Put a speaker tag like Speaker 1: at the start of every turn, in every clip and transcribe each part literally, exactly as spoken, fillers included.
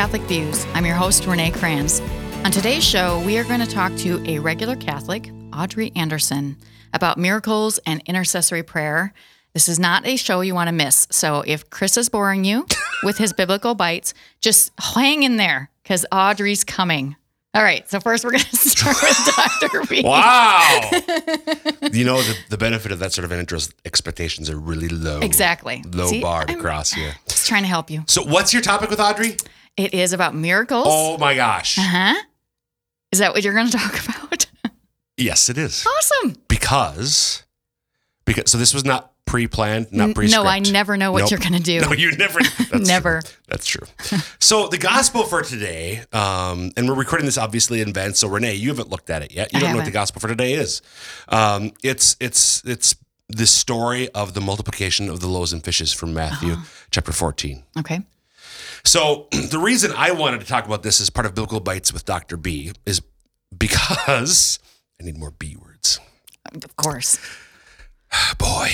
Speaker 1: Catholic Views. I'm your host, Renee Kranz. On today's show, we are going to talk to a regular Catholic, Audrey Anderson, about miracles and intercessory prayer. This is not a show you want to miss. So if Chris is boring you with his biblical bites, just hang in there because Audrey's coming. All right, so first we're going to start with Doctor B.
Speaker 2: Wow. You know, the, the benefit of that sort of interest expectations are really low.
Speaker 1: Exactly.
Speaker 2: Low
Speaker 1: See,
Speaker 2: bar to
Speaker 1: I'm
Speaker 2: cross here.
Speaker 1: Just trying to help you.
Speaker 2: So what's your topic with Audrey?
Speaker 1: It is about miracles.
Speaker 2: Oh, my gosh.
Speaker 1: Uh-huh. Is that what you're going to talk about?
Speaker 2: Yes, it is.
Speaker 1: Awesome.
Speaker 2: Because, because so this was not pre-planned, not pre-script.
Speaker 1: No, I never know what
Speaker 2: Nope.
Speaker 1: you're going to do.
Speaker 2: No, you never. That's
Speaker 1: Never.
Speaker 2: True. That's true. So the gospel for today, um, and we're recording this obviously in advance. So Renee, you haven't looked at it yet. You
Speaker 1: I
Speaker 2: don't know what
Speaker 1: haven't.
Speaker 2: the gospel for today is. Um, it's it's it's the story of the multiplication of the loaves and fishes from Matthew
Speaker 1: Uh-huh.
Speaker 2: chapter fourteen.
Speaker 1: Okay.
Speaker 2: So the reason I wanted to talk about this as part of Biblical Bites with Doctor B is because I need more B words.
Speaker 1: Of course.
Speaker 2: Boy.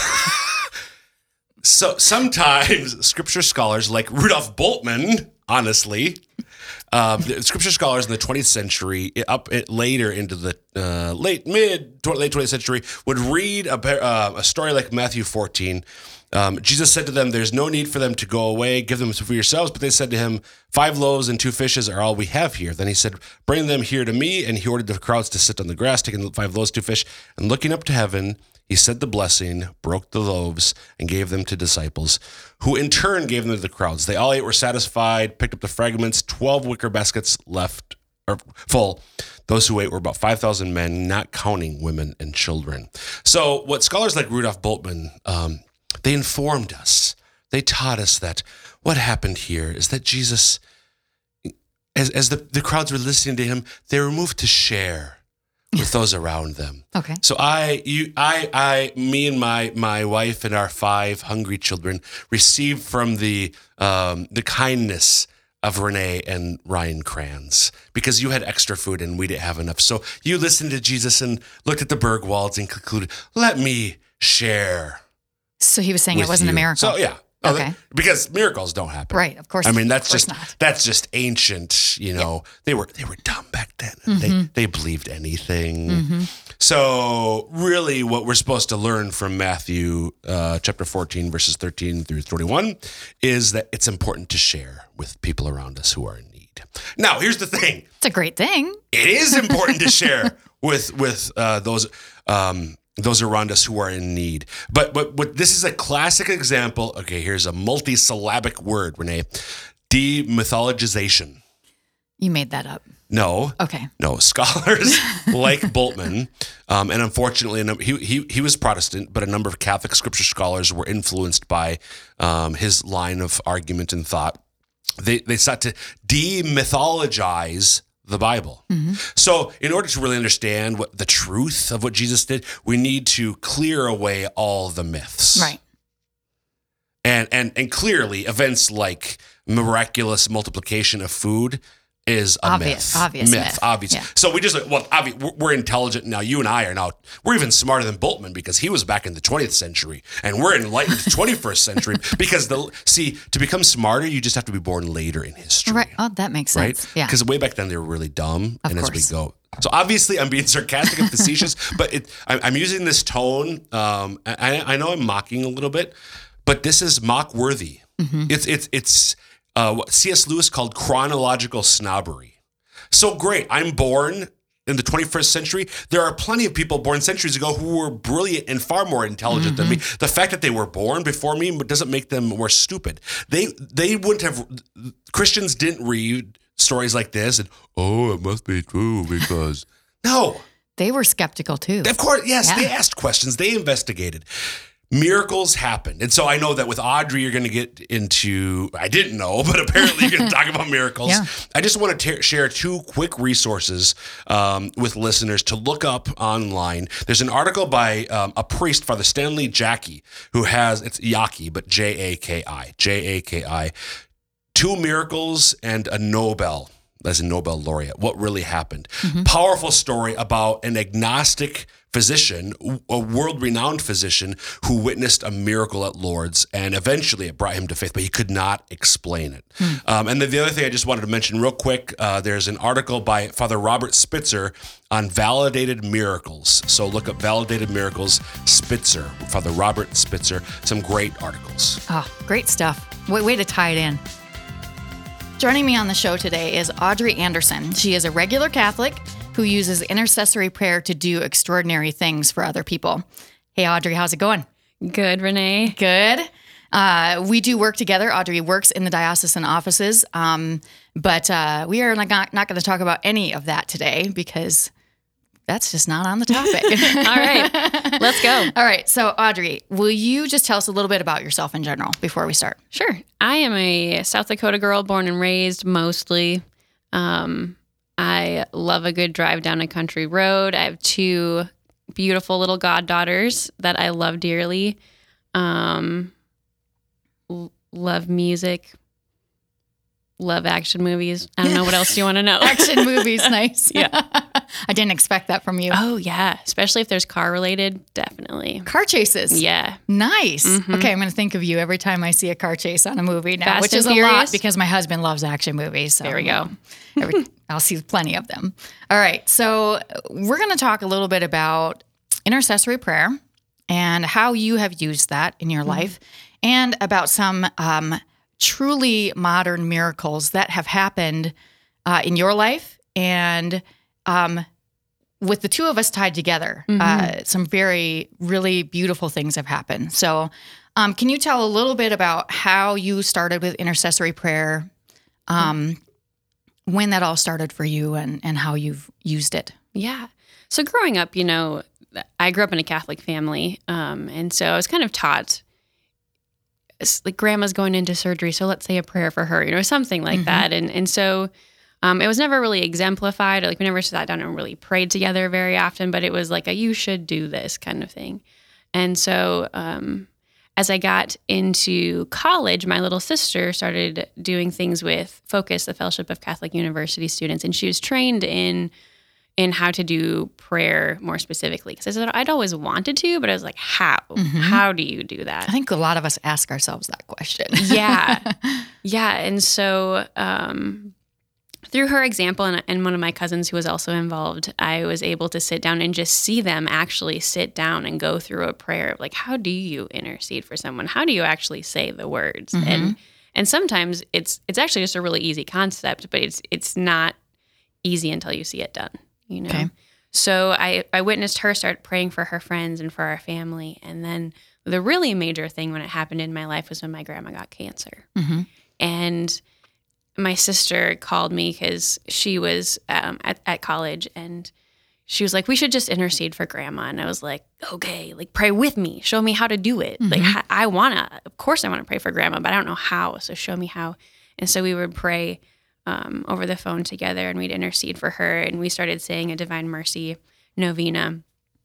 Speaker 2: So sometimes scripture scholars like Rudolf Bultmann, honestly, um, the scripture scholars in the twentieth century, up it, later into the uh, late mid tw- late twentieth century, would read a, par- uh, a story like Matthew fourteen. Um, Jesus said to them, "There's no need for them to go away. Give them for yourselves." But they said to him, five loaves and two fishes are all we have here. Then he said, "Bring them here to me." And he ordered the crowds to sit on the grass, taking the five loaves, two fish, and looking up to heaven, he said the blessing, broke the loaves, and gave them to disciples, who in turn gave them to the crowds. They all ate, were satisfied, picked up the fragments, twelve wicker baskets left or full. Those who ate were about five thousand men, not counting women and children. So what scholars like Rudolf Bultmann, um, they informed us, they taught us that what happened here is that Jesus, as, as the, the crowds were listening to him, they were moved to share with those around them.
Speaker 1: Okay.
Speaker 2: So I, you, I, I, me and my my wife and our five hungry children received from the um, the kindness of Renee and Ryan Kranz because you had extra food and we didn't have enough. So you listened to Jesus and looked at the Bergwalds and concluded, "Let me share."
Speaker 1: So he was saying it
Speaker 2: with
Speaker 1: wasn't
Speaker 2: you.
Speaker 1: a miracle.
Speaker 2: So yeah. Oh,
Speaker 1: Okay.
Speaker 2: that- because miracles don't happen.
Speaker 1: Right, of course.
Speaker 2: I mean, that's
Speaker 1: of course
Speaker 2: just
Speaker 1: not.
Speaker 2: that's just ancient. You know, they were they were dumb back then. And
Speaker 1: Mm-hmm.
Speaker 2: They they believed anything. So really, what we're supposed to learn from Matthew uh, chapter fourteen, verses thirteen through twenty-one, is that it's important to share with people around us who are in need. Now, here's the thing:
Speaker 1: It's a great thing.
Speaker 2: it is important to share with with uh, those. Um, those around us who are in need. But, but but this is a classic example. Okay, here's a multi-syllabic word, Renee. Demythologization.
Speaker 1: You made that up.
Speaker 2: No.
Speaker 1: Okay.
Speaker 2: No. Scholars like Bultmann, um, and unfortunately, a num- he, he he was Protestant, but a number of Catholic scripture scholars were influenced by um, his line of argument and thought. They they sought to demythologize the Bible.
Speaker 1: Mm-hmm.
Speaker 2: So in order to really understand what the truth of what Jesus did, we need to clear away all the myths.
Speaker 1: Right.
Speaker 2: And and and clearly events like miraculous multiplication of food is a
Speaker 1: Obvious,
Speaker 2: myth.
Speaker 1: obvious
Speaker 2: myth.
Speaker 1: myth.
Speaker 2: Obvious.
Speaker 1: Yeah.
Speaker 2: So we just, well, obvi- we're- we're intelligent now. You and I are now, we're even smarter than Bultmann because he was back in the twentieth century and we're enlightened twenty-first century because the, see, to become smarter, you just have to be born later in history.
Speaker 1: Right. Oh, that makes
Speaker 2: Right?
Speaker 1: sense. Yeah.
Speaker 2: Because way back then they were really dumb.
Speaker 1: Of
Speaker 2: and
Speaker 1: course.
Speaker 2: as we go. So obviously I'm being sarcastic and facetious, but it, I, I'm using this tone. Um, I, I know I'm mocking a little bit, but this is mock worthy.
Speaker 1: Mm-hmm.
Speaker 2: It's, it's, it's uh, what C S Lewis called chronological snobbery. So great. I'm born in the twenty-first century. There are plenty of people born centuries ago who were brilliant and far more intelligent
Speaker 1: Mm-hmm.
Speaker 2: than me. The fact that they were born before me doesn't make them more stupid. They they wouldn't have, Christians didn't read stories like this and, oh, it must be true because, no.
Speaker 1: They were skeptical too.
Speaker 2: Of course, yes,
Speaker 1: Yeah.
Speaker 2: they asked questions. They investigated. Miracles happened. And so I know that with Audrey, you're going to get into, I didn't know, but apparently you're going to talk about miracles.
Speaker 1: Yeah.
Speaker 2: I just want to t- share two quick resources um, with listeners to look up online. There's an article by um, a priest, Father Stanley Jaki, who has, it's Yaki, but J A K I, J A K I, Two Miracles and a Nobel, as a Nobel laureate, what really happened.
Speaker 1: Mm-hmm.
Speaker 2: Powerful story about an agnostic physician, a world-renowned physician who witnessed a miracle at Lourdes, and eventually it brought him to faith, but he could not explain it. Hmm. Um, and then the other thing I just wanted to mention real quick, uh, there's an article by Father Robert Spitzer on validated miracles. So look up validated miracles, Spitzer, Father Robert Spitzer, some great articles.
Speaker 1: Oh, great stuff. Way, way to tie it in. Joining me on the show today is Audrey Anderson. She is a regular Catholic who uses intercessory prayer to do extraordinary things for other people. Hey, Audrey, how's it going?
Speaker 3: Good, Renee.
Speaker 1: Good. Uh, we do work together. Audrey works in the diocesan offices, um, but uh, we are not, not going to talk about any of that today because that's just not on the topic.
Speaker 3: All right, let's go.
Speaker 1: All right, so Audrey, will you just tell us a little bit about yourself in general before we start?
Speaker 3: Sure. I am a South Dakota girl, born and raised mostly. Um, I love a good drive down a country road. I have two beautiful little goddaughters that I love dearly. Um, l- love music. Love action movies. I don't know what else you want to know.
Speaker 1: Action movies, nice.
Speaker 3: Yeah.
Speaker 1: I didn't expect that from you.
Speaker 3: Oh, yeah. Especially if there's car related, definitely.
Speaker 1: Car chases.
Speaker 3: Yeah.
Speaker 1: Nice.
Speaker 3: Mm-hmm.
Speaker 1: Okay, I'm going to think of you every time I see a car chase on a movie now,
Speaker 3: Fast
Speaker 1: which
Speaker 3: and
Speaker 1: is a
Speaker 3: Furious?
Speaker 1: lot because my husband loves action movies. So
Speaker 3: There we go.
Speaker 1: every, I'll see plenty of them. All right, so we're going to talk a little bit about intercessory prayer and how you have used that in your mm-hmm. life, and about some um, truly modern miracles that have happened uh, in your life, and um, with the two of us tied together, mm-hmm. uh, some very, really beautiful things have happened. So um, can you tell a little bit about how you started with intercessory prayer, um, mm-hmm. when that all started for you, and, and how you've used it?
Speaker 3: Yeah. So growing up, you know, I grew up in a Catholic family, um, and so I was kind of taught, like, grandma's going into surgery, so let's say a prayer for her, you know, something like mm-hmm. that. And and so um, it was never really exemplified. Like, we never sat down and really prayed together very often, but it was like a you should do this kind of thing. And so um, as I got into college, my little sister started doing things with Focus, the Fellowship of Catholic University Students, and she was trained in in how to do prayer more specifically. Because I said I'd always wanted to, but I was like, how? Mm-hmm. How do you do that?
Speaker 1: I think a lot of us ask ourselves that question.
Speaker 3: yeah. Yeah. And so um, through her example and, and one of my cousins who was also involved, I was able to sit down and just see them actually sit down and go through a prayer. Like, how do you intercede for someone? How do you actually say the words? Mm-hmm. And and sometimes it's it's actually just a really easy concept, but it's it's not easy until you see it done. You know, okay. So I, I witnessed her start praying for her friends and for our family. And then the really major thing when it happened in my life was when my grandma got cancer. Mm-hmm. And my sister called me because she was um, at, at college, and she was like, we should just intercede for grandma. And I was like, okay, like, pray with me. Show me how to do it. Mm-hmm. Like, I want to, of course I want to pray for grandma, but I don't know how. So show me how. And so we would pray Um, over the phone together, and we'd intercede for her, and we started saying a Divine Mercy novena,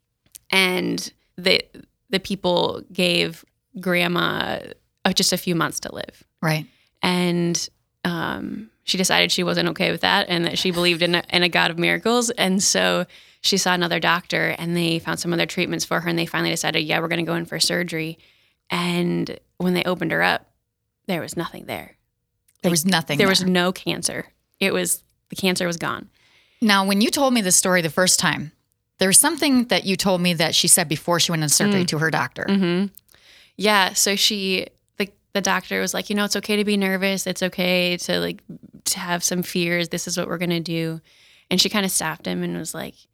Speaker 3: and the the people gave grandma uh, just a few months to live.
Speaker 1: Right.
Speaker 3: And um, she decided she wasn't okay with that, and that she believed in a, in a God of miracles, and so she saw another doctor, and they found some other treatments for her, and they finally decided, yeah, we're going to go in for surgery. And when they opened her up, there was nothing there.
Speaker 1: There was nothing
Speaker 3: There
Speaker 1: there.
Speaker 3: was no cancer. It was, the cancer was gone.
Speaker 1: Now, when you told me this story the first time, there was something that you told me that she said before she went into surgery mm. to her doctor.
Speaker 3: Mm-hmm. Yeah. So she, the, the doctor was like, you know, it's okay to be nervous. It's okay to like, to have some fears. This is what we're going to do. And she kind of stopped him and was like,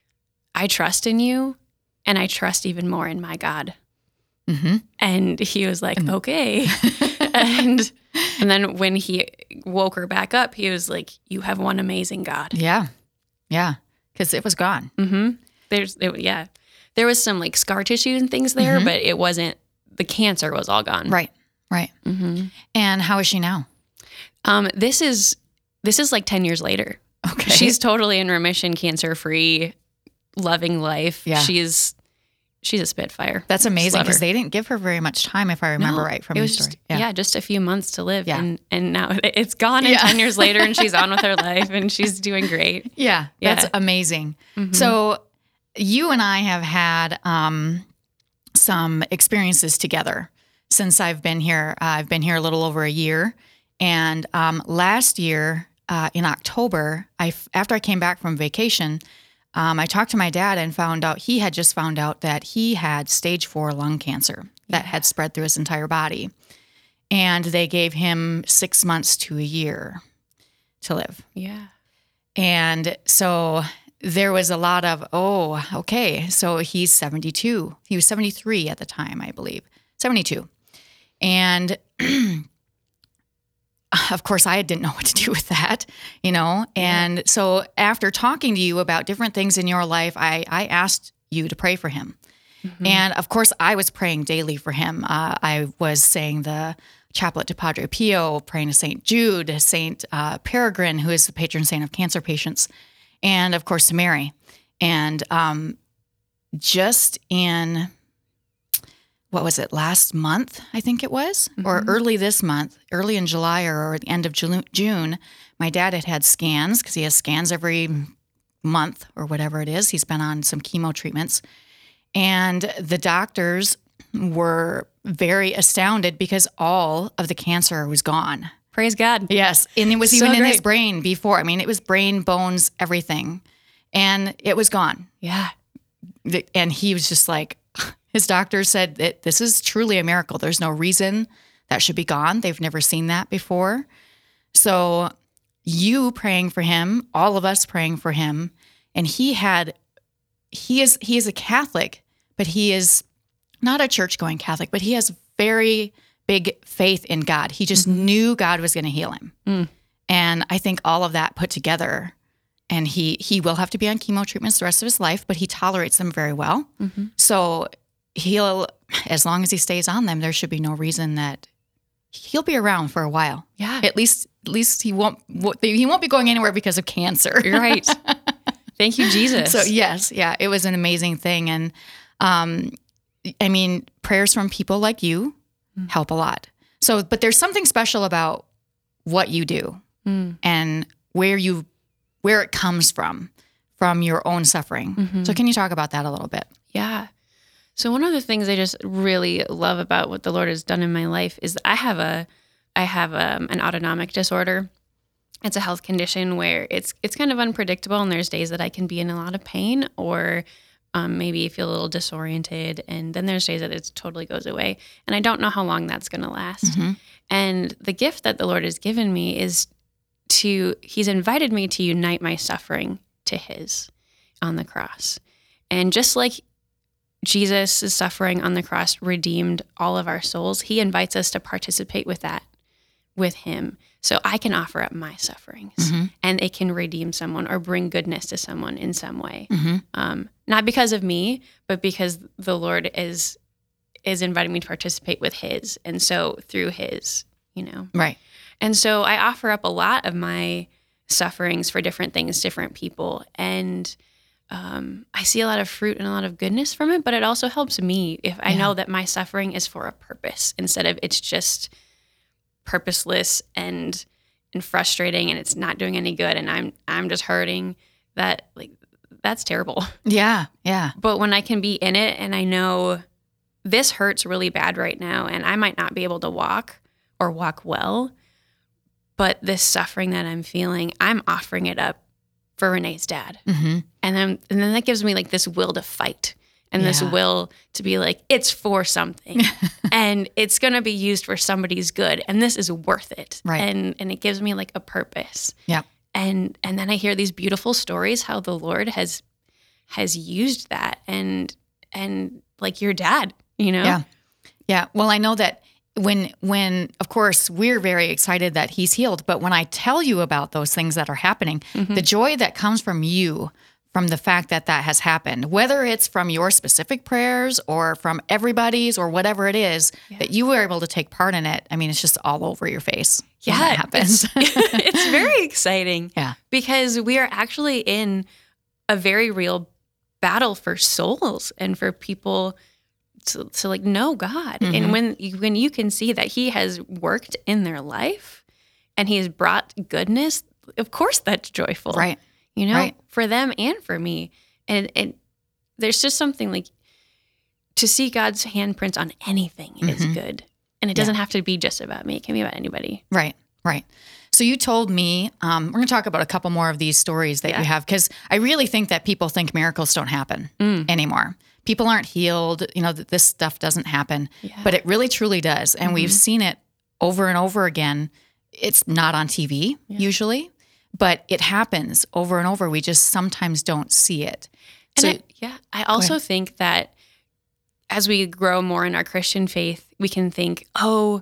Speaker 3: I trust in you, and I trust even more in my God. Mm-hmm. And he was like, mm-hmm. okay. and and then when he woke her back up, he was like, you have one amazing God.
Speaker 1: Yeah. Yeah. Because it was gone.
Speaker 3: Mm-hmm. There's, it, yeah. There was some like scar tissue and things there, mm-hmm. but it wasn't, the cancer was all gone.
Speaker 1: Right. Right. Mm-hmm. And how is she now?
Speaker 3: Um, this is, this is like ten years later.
Speaker 1: Okay.
Speaker 3: She's totally in remission, cancer-free, loving life.
Speaker 1: Yeah.
Speaker 3: She's, She's a spitfire.
Speaker 1: That's amazing, because they didn't give her very much time, if I remember
Speaker 3: no,
Speaker 1: right from
Speaker 3: it
Speaker 1: your
Speaker 3: was
Speaker 1: story.
Speaker 3: Just, yeah. yeah, just a few months to live.
Speaker 1: Yeah.
Speaker 3: And and now it's gone, and yeah. ten years later, and she's on with her life, and she's doing great.
Speaker 1: Yeah,
Speaker 3: yeah.
Speaker 1: That's amazing. Mm-hmm. So you and I have had um, some experiences together since I've been here. Uh, I've been here a little over a year. And um, last year uh, in October, I, after I came back from vacation, um, I talked to my dad and found out he had just found out that he had stage four lung cancer that had spread through his entire body. And they gave him six months to a year to live.
Speaker 3: Yeah.
Speaker 1: And so there was a lot of, oh, okay. So he's seventy-two. He was seventy-three at the time, I believe. seventy-two. And of course, I didn't know what to do with that, you know? And yeah. so after talking to you about different things in your life, I, I asked you to pray for him. Mm-hmm. And of course, I was praying daily for him. Uh, I was saying the chaplet to Padre Pio, praying to Saint Jude, Saint uh, Peregrine, who is the patron saint of cancer patients, and of course to Mary. And um, just in, what was it, last month, I think it was, mm-hmm. or early this month, early in July or, or the end of June, my dad had had scans, because he has scans every month or whatever it is. He's been on some chemo treatments. And the doctors were very astounded because all of the cancer was gone.
Speaker 3: Praise God.
Speaker 1: Yes. And it was
Speaker 3: So
Speaker 1: even in
Speaker 3: great.
Speaker 1: his brain before. I mean, it was brain, bones, everything. And it was gone.
Speaker 3: Yeah.
Speaker 1: The- And he was just like, his doctor said that this is truly a miracle. There's no reason that should be gone. They've never seen that before. So you praying for him, all of us praying for him, and he had, he is, he is a Catholic, but he is not a church-going Catholic, but he has very big faith in God. He just mm-hmm. knew God was going to heal him. Mm. And I think all of that put together, and he he will have to be on chemo treatments the rest of his life, but he tolerates them very well. Mm-hmm. So he'll, as long as he stays on them, there should be no reason that he'll be around for a while.
Speaker 3: Yeah.
Speaker 1: At least at least he won't he won't be going anywhere because of cancer.
Speaker 3: You're right. Thank you, Jesus.
Speaker 1: So yes, yeah, it was an amazing thing. And um I mean, prayers from people like you mm. help a lot. So, but there's something special about what you do mm. and where you, where it comes from, from your own suffering. Mm-hmm. So can you talk about that a little bit?
Speaker 3: Yeah. So one of the things I just really love about what the Lord has done in my life is that I have a, I have um, an autonomic disorder. It's a health condition where it's, it's kind of unpredictable, and there's days that I can be in a lot of pain, or Um, maybe feel a little disoriented, and then there's days that it totally goes away. And I don't know how long that's going to last. Mm-hmm. And the gift that the Lord has given me is to, he's invited me to unite my suffering to his on the cross. And just like Jesus' suffering on the cross redeemed all of our souls, he invites us to participate with that, with him. So I can offer up my sufferings, mm-hmm. and it can redeem someone or bring goodness to someone in some way. Mm-hmm. Um, not because of me, but because the Lord is is inviting me to participate with his. And so through his, you know.
Speaker 1: Right.
Speaker 3: And so I offer up a lot of my sufferings for different things, different people. And um, I see a lot of fruit and a lot of goodness from it, but it also helps me if I yeah. know that my suffering is for a purpose, instead of it's just purposeless and and frustrating, and it's not doing any good, and I'm I'm just hurting. That like that's terrible.
Speaker 1: Yeah, yeah.
Speaker 3: But when I can be in it, and I know this hurts really bad right now, and I might not be able to walk or walk well, but this suffering that I'm feeling, I'm offering it up for Renee's dad, mm-hmm. and then and then that gives me like this will to fight. And yeah. this will to be like, it's for something, and it's going to be used for somebody's good, and this is worth it.
Speaker 1: Right.
Speaker 3: And and it gives me like a purpose.
Speaker 1: Yeah.
Speaker 3: And and then I hear these beautiful stories how the Lord has has used that, and and like your dad, you know?
Speaker 1: Yeah. Yeah. Well, I know that when when of course we're very excited that he's healed, but when I tell you about those things that are happening, mm-hmm. the joy that comes from you, from the fact that that has happened, whether it's from your specific prayers or from everybody's or whatever it is, yeah. that you were able to take part in it. I mean, it's just all over your face.
Speaker 3: Yeah,
Speaker 1: when that happens.
Speaker 3: It's, it's very exciting.
Speaker 1: Yeah,
Speaker 3: because we are actually in a very real battle for souls and for people to, to like know God. Mm-hmm. And when you, when you can see that He has worked in their life and He has brought goodness, of course that's joyful.
Speaker 1: Right.
Speaker 3: You know,
Speaker 1: right.
Speaker 3: for them and for me. And, and there's just something like to see God's handprints on anything mm-hmm. is good. And it doesn't yeah. have to be just about me. It can be about anybody.
Speaker 1: Right, right. So you told me, um, we're going to talk about a couple more of these stories that
Speaker 3: yeah.
Speaker 1: you have, because I really think that people think miracles don't happen mm. anymore. People aren't healed, you know, that this stuff doesn't happen, yeah. but it really truly does. And mm-hmm. we've seen it over and over again. It's not on T V yeah. usually, but it happens over and over. We just sometimes don't see it.
Speaker 3: And
Speaker 1: so,
Speaker 3: I, yeah, I also think that as we grow more in our Christian faith, we can think, oh,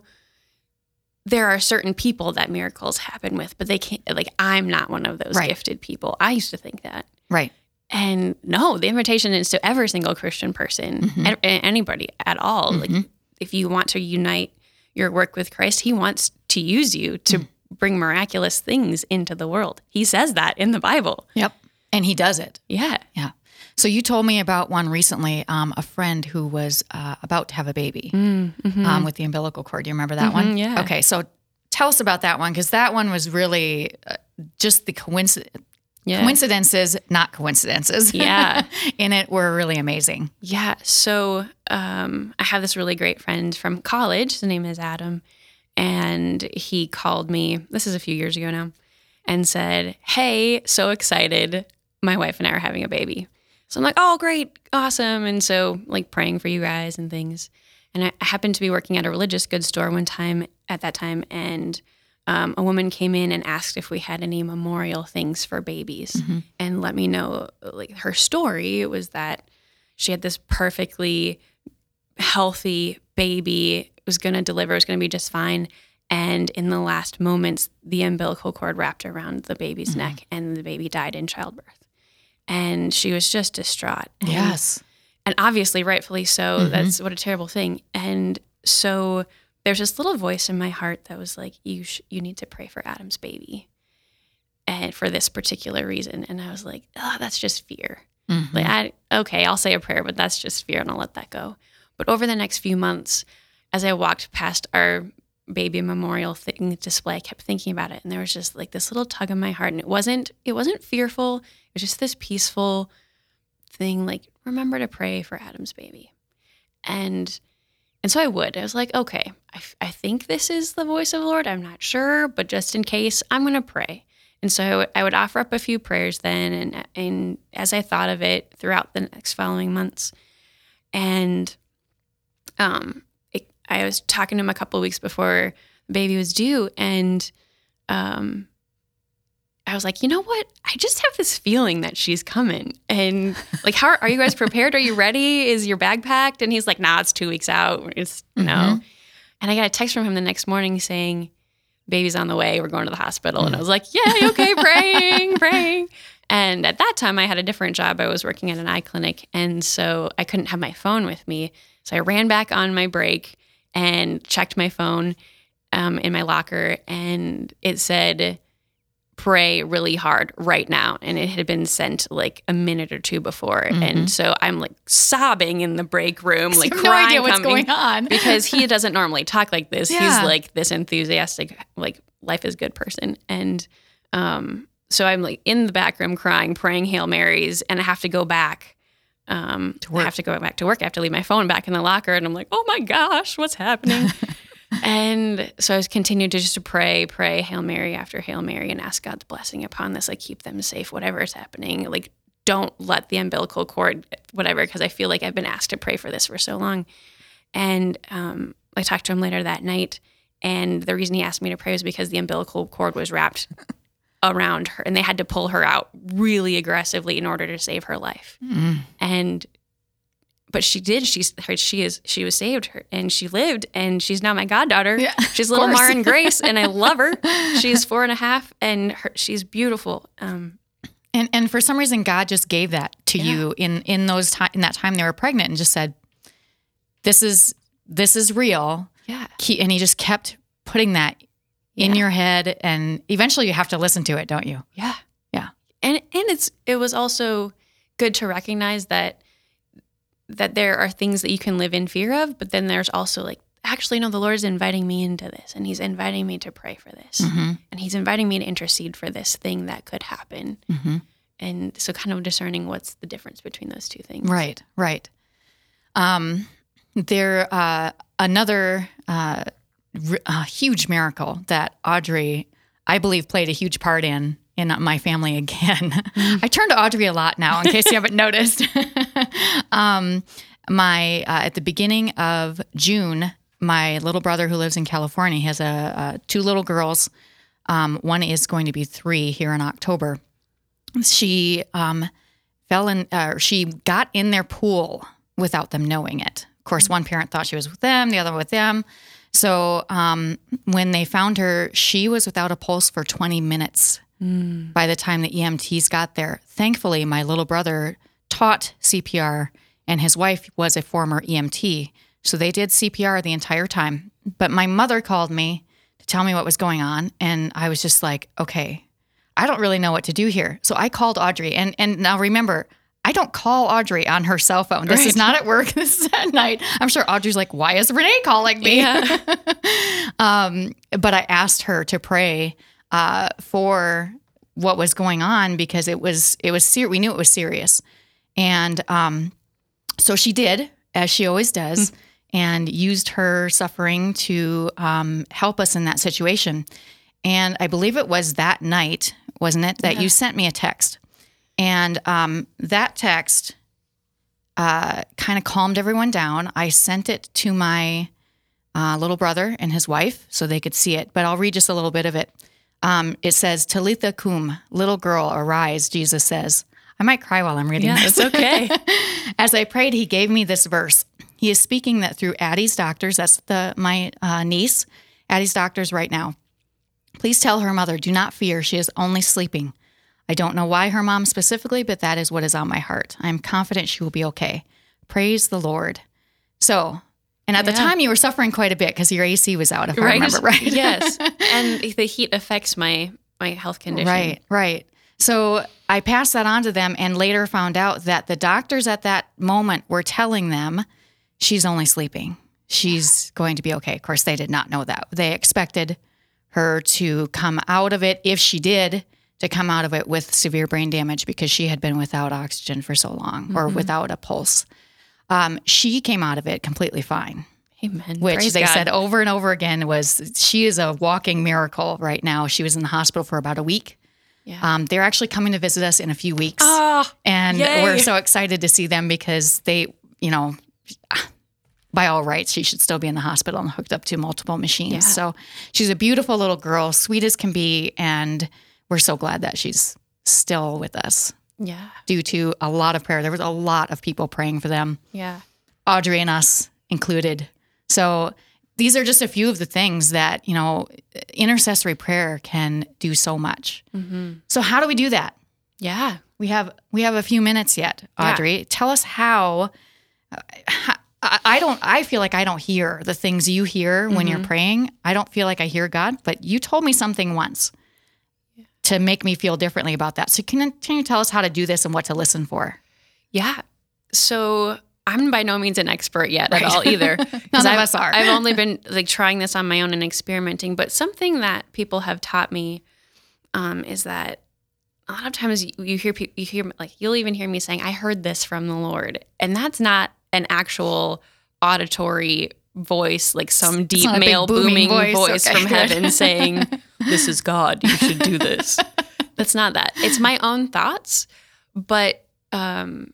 Speaker 3: there are certain people that miracles happen with, but they can't, like, I'm not one of those
Speaker 1: right.
Speaker 3: gifted people. I used to think that.
Speaker 1: Right.
Speaker 3: And no, the invitation is to every single Christian person,
Speaker 1: mm-hmm.
Speaker 3: a- anybody at all.
Speaker 1: Mm-hmm.
Speaker 3: Like, if you want to unite your work with Christ, he wants to use you to mm-hmm. bring miraculous things into the world. He says that in the Bible.
Speaker 1: Yep. And he does it.
Speaker 3: Yeah.
Speaker 1: Yeah. So you told me about one recently, um, a friend who was uh, about to have a baby
Speaker 3: mm-hmm.
Speaker 1: um, with the umbilical cord. Do you remember that
Speaker 3: mm-hmm,
Speaker 1: one?
Speaker 3: Yeah.
Speaker 1: Okay. So tell us about that one, because that one was really uh, just the coincidence. Yeah. Coincidences, not coincidences.
Speaker 3: Yeah.
Speaker 1: in it were really amazing.
Speaker 3: Yeah. So um, I have this really great friend from college. His name is Adam. And he called me, this is a few years ago now, and said, hey, so excited. My wife and I are having a baby. So I'm like, oh, great. Awesome. And so like praying for you guys and things. And I happened to be working at a religious goods store one time at that time. And Um, a woman came in and asked if we had any memorial things for babies mm-hmm. and let me know, like, her story was that she had this perfectly healthy baby, was going to deliver, was going to be just fine. And in the last moments, the umbilical cord wrapped around the baby's mm-hmm. neck and the baby died in childbirth. And she was just distraught. And,
Speaker 1: yes.
Speaker 3: And obviously, rightfully so. Mm-hmm. That's what a terrible thing. And so there's this little voice in my heart that was like, you sh- you need to pray for Adam's baby, and for this particular reason. And I was like, oh, that's just fear. Mm-hmm. Like, I, okay, I'll say a prayer, but that's just fear, and I'll let that go. But over the next few months, as I walked past our baby memorial thing display, I kept thinking about it, and there was just like this little tug in my heart, and it wasn't it wasn't fearful. It was just this peaceful thing, like, remember to pray for Adam's baby, and. And so I would. I was like, okay, I, I think this is the voice of the Lord. I'm not sure, but just in case, I'm going to pray. And so I would, I would offer up a few prayers then, and and as I thought of it throughout the next following months. And um, it, I was talking to him a couple of weeks before the baby was due, and um, I was like, you know what? I just have this feeling that she's coming. And like, how are, are you guys prepared? Are you ready? Is your bag packed? And he's like, nah, it's two weeks out. It's mm-hmm. no. And I got a text from him the next morning saying, baby's on the way. We're going to the hospital. And I was like, yay, okay, praying, praying. And at that time I had a different job. I was working at an eye clinic. And so I couldn't have my phone with me. So I ran back on my break and checked my phone um, in my locker. And it said, pray really hard right now. And it had been sent like a minute or two before. Mm-hmm. And so I'm like sobbing in the break room, like
Speaker 1: no
Speaker 3: crying,
Speaker 1: idea what's
Speaker 3: coming,
Speaker 1: going on.
Speaker 3: because he doesn't normally talk like this.
Speaker 1: Yeah.
Speaker 3: He's like this enthusiastic, like life is good person. And um, so I'm like in the back room crying, praying Hail Marys, and I have to go back. Um, to work. I have to go back to work. I have to leave my phone back in the locker. And I'm like, oh my gosh, what's happening? And so I was continued to just to pray, pray Hail Mary after Hail Mary, and ask God's blessing upon this, like keep them safe, whatever is happening. Like, don't let the umbilical cord, whatever, because I feel like I've been asked to pray for this for so long. And um, I talked to him later that night, and the reason he asked me to pray was because the umbilical cord was wrapped around her, and they had to pull her out really aggressively in order to save her life. Mm. And But she did. She's her, she is. She was saved, her, and she lived, and she's now my goddaughter. Yeah, she's little Marin Grace, and I love her. She's four and a half, and her, she's beautiful. Um,
Speaker 1: and and for some reason, God just gave that to yeah. you in in those time in that time they were pregnant, and just said, "This is this is real."
Speaker 3: Yeah,
Speaker 1: and He just kept putting that in
Speaker 3: yeah.
Speaker 1: your head, and eventually you have to listen to it, don't you?
Speaker 3: Yeah,
Speaker 1: yeah.
Speaker 3: And and it's it was also good to recognize that. that there are things that you can live in fear of, but then there's also like, actually, no, the Lord is inviting me into this, and he's inviting me to pray for this. Mm-hmm. And he's inviting me to intercede for this thing that could happen. Mm-hmm. and so kind of discerning what's the difference between those two things.
Speaker 1: Right, right. Um, there, uh, another uh, r- uh, huge miracle that Audrey, I believe, played a huge part in in my family again. Mm. I turn to Audrey a lot now, in case you haven't noticed. um, my uh, at the beginning of June, my little brother who lives in California, he has a, a two little girls. Um, one is going to be three here in October. She um, fell in. Uh, she got in their pool without them knowing it. Of course, one parent thought she was with them, the other with them. So um, when they found her, she was without a pulse for twenty minutes. Mm. By the time the E M Ts got there, thankfully, my little brother taught C P R, and his wife was a former E M T. So they did C P R the entire time. But my mother called me to tell me what was going on, and I was just like, okay, I don't really know what to do here. So I called Audrey, and and now remember, I don't call Audrey on her cell phone. This right. is not at work. This is at night. I'm sure Audrey's like, why is Renee calling me? Yeah. um, but I asked her to pray uh, for what was going on because it was it was ser- we knew it was serious, and um, so she did, as she always does, and used her suffering to um, help us in that situation. And I believe it was that night, wasn't it, that yeah. you sent me a text. And um, that text uh, kind of calmed everyone down. I sent it to my uh, little brother and his wife so they could see it. But I'll read just a little bit of it. Um, it says, Talitha cum, little girl, arise, Jesus says. I might cry while I'm reading
Speaker 3: yeah,
Speaker 1: this.
Speaker 3: It's okay.
Speaker 1: As I prayed, he gave me this verse. He is speaking that through Addie's doctors. That's the my uh, niece, Addie's doctors right now. Please tell her mother, do not fear. She is only sleeping. I don't know why her mom specifically, but that is what is on my heart. I am confident she will be okay. Praise the Lord. So, and at yeah. the time you were suffering quite a bit because your A C was out, if right. I remember right.
Speaker 3: Yes. And the heat affects my, my health condition.
Speaker 1: Right, right. So I passed that on to them and later found out that the doctors at that moment were telling them she's only sleeping. She's going to be okay. Of course, they did not know that. They expected her to come out of it, if she did, to come out of it with severe brain damage because she had been without oxygen for so long or mm-hmm. without a pulse. Um, she came out of it completely fine.
Speaker 3: Amen.
Speaker 1: Which
Speaker 3: Praise
Speaker 1: they
Speaker 3: God.
Speaker 1: said over and over again was, she is a walking miracle right now. She was in the hospital for about a week. Yeah. Um, they're actually coming to visit us in a few weeks.
Speaker 3: Oh,
Speaker 1: and
Speaker 3: yay.
Speaker 1: We're so excited to see them because they, you know, by all rights, she should still be in the hospital and hooked up to multiple machines. Yeah. So she's a beautiful little girl, sweet as can be, and we're so glad that she's still with us.
Speaker 3: Yeah.
Speaker 1: Due to a lot of prayer. There was a lot of people praying for them.
Speaker 3: Yeah.
Speaker 1: Audrey and us included. So these are just a few of the things that, you know, intercessory prayer can do so much. Mm-hmm. So how do we do that?
Speaker 3: Yeah.
Speaker 1: We have we have a few minutes yet, Audrey. Yeah. Tell us how, how I don't, I feel like I don't hear the things you hear when mm-hmm. you're praying. I don't feel like I hear God, but you told me something once yeah. to make me feel differently about that. So can, can you tell us how to do this and what to listen for?
Speaker 3: Yeah. So I'm by no means an expert yet
Speaker 1: right.
Speaker 3: at all either.
Speaker 1: None of
Speaker 3: I've,
Speaker 1: us are.
Speaker 3: I've only been like trying this on my own and experimenting, but something that people have taught me um, is that a lot of times you, you hear people, you hear like, you'll even hear me saying, I heard this from the Lord. And that's not an actual auditory voice, like some deep male booming, booming voice, voice okay. from heaven saying, this is God, you should do this. That's not that. It's my own thoughts, but um,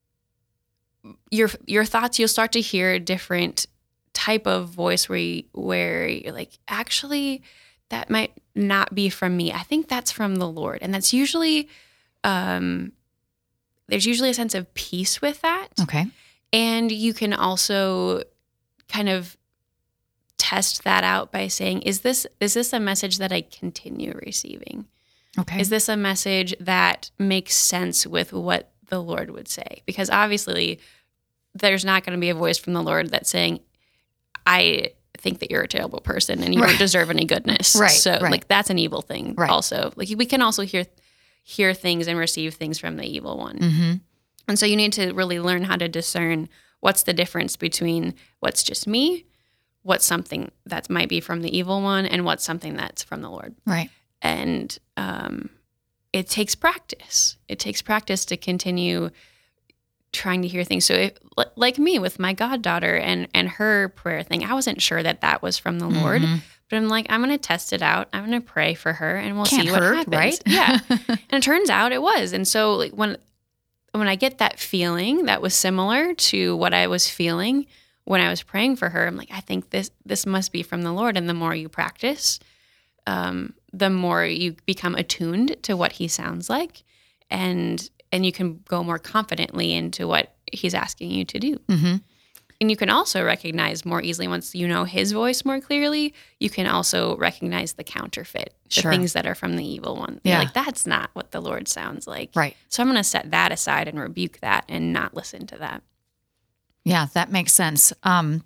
Speaker 3: your your thoughts, you'll start to hear a different type of voice where, you, where you're like, actually, that might not be from me. I think that's from the Lord. And that's usually, um, there's usually a sense of peace with that.
Speaker 1: Okay.
Speaker 3: And you can also kind of test that out by saying, is this is this a message that I continue receiving?
Speaker 1: Okay.
Speaker 3: Is this a message that makes sense with what the Lord would say? Because obviously there's not going to be a voice from the Lord that's saying, I think that you're a terrible person and you right. don't deserve any goodness.
Speaker 1: Right.
Speaker 3: So
Speaker 1: right.
Speaker 3: like that's an evil thing
Speaker 1: right.
Speaker 3: also. Like we can also hear hear things and receive things from the evil one.
Speaker 1: Mm-hmm.
Speaker 3: And so you need to really learn how to discern what's the difference between what's just me, what's something that might be from the evil one, and what's something that's from the Lord.
Speaker 1: Right.
Speaker 3: And um, it takes practice. It takes practice to continue trying to hear things. So if, like me with my goddaughter and, and her prayer thing, I wasn't sure that that was from the mm-hmm. Lord, but I'm like, I'm going to test it out. I'm going to pray for her and we'll
Speaker 1: Can't
Speaker 3: see what
Speaker 1: hurt,
Speaker 3: happens.
Speaker 1: Right?
Speaker 3: Yeah. And it turns out it was. And so like when, when I get that feeling that was similar to what I was feeling when I was praying for her, I'm like, I think this, this must be from the Lord. And the more you practice, um, the more you become attuned to what he sounds like. And and you can go more confidently into what he's asking you to do.
Speaker 1: Mm-hmm.
Speaker 3: And you can also recognize more easily once you know his voice more clearly, you can also recognize the counterfeit, the
Speaker 1: Sure.
Speaker 3: things that are from the evil one.
Speaker 1: Yeah.
Speaker 3: You're like, that's not what the Lord sounds like.
Speaker 1: Right.
Speaker 3: So I'm going to set that aside and rebuke that and not listen to that.
Speaker 1: Yeah, that makes sense. Um,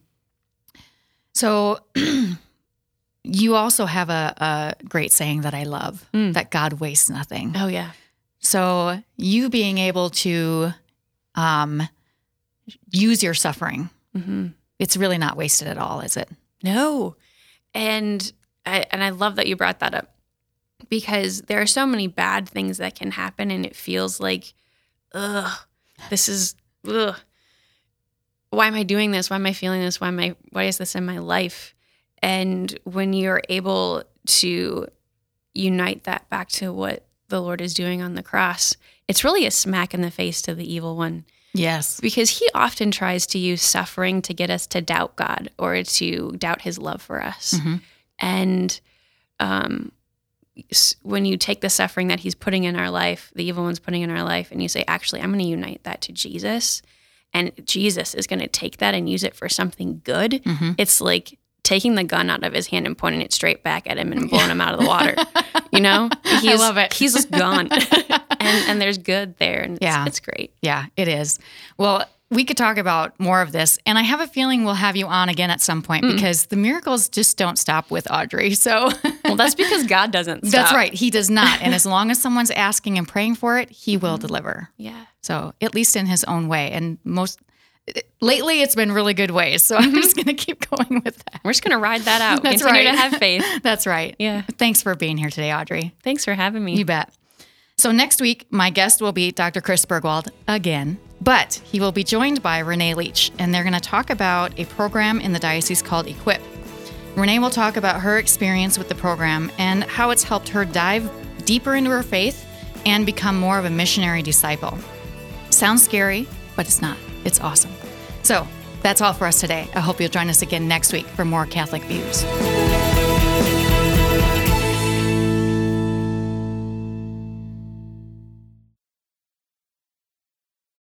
Speaker 1: so you also have a, a great saying that I love,
Speaker 3: Mm.
Speaker 1: that God wastes nothing.
Speaker 3: Oh, yeah.
Speaker 1: So you being able to um, use your suffering,
Speaker 3: Mm-hmm.
Speaker 1: it's really not wasted at all, is it?
Speaker 3: No. And I, and I love that you brought that up because there are so many bad things that can happen and it feels like, ugh, this is, ugh. Why am I doing this? Why am I feeling this? Why am I, why is this in my life? And when you're able to unite that back to what the Lord is doing on the cross, it's really a smack in the face to the evil one.
Speaker 1: Yes.
Speaker 3: Because he often tries to use suffering to get us to doubt God or to doubt his love for us.
Speaker 1: Mm-hmm.
Speaker 3: And um, s- when you take the suffering that he's putting in our life, the evil one's putting in our life, and you say, actually, I'm going to unite that to Jesus, and Jesus is going to take that and use it for something good,
Speaker 1: Mm-hmm.
Speaker 3: it's like taking the gun out of his hand and pointing it straight back at him and blowing him out of the water. You know? He's,
Speaker 1: love it.
Speaker 3: He's just gone. and, and there's good there, and it's,
Speaker 1: Yeah.
Speaker 3: it's great.
Speaker 1: Yeah, it is. Well, we could talk about more of this, and I have a feeling we'll have you on again at some point because the miracles just don't stop with Audrey. So
Speaker 3: Well, that's because God doesn't stop.
Speaker 1: that's right. He does not. And as long as someone's asking and praying for it, he will deliver.
Speaker 3: Yeah.
Speaker 1: So at least in his own way. And most lately it's been really good ways. So I'm just going to keep going with that.
Speaker 3: We're just going to ride that out.
Speaker 1: That's
Speaker 3: Continue
Speaker 1: right.
Speaker 3: to have faith.
Speaker 1: That's right.
Speaker 3: Yeah.
Speaker 1: Thanks for being here today, Audrey.
Speaker 3: Thanks for having me.
Speaker 1: You bet. So next week, my guest will be Doctor Chris Bergwald again, but he will be joined by Renee Leach, and they're going to talk about a program in the diocese called Equip. Renee will talk about her experience with the program and how it's helped her dive deeper into her faith and become more of a missionary disciple. Sounds scary, but it's not. It's awesome. So that's all for us today. I hope you'll join us again next week for more Catholic Views.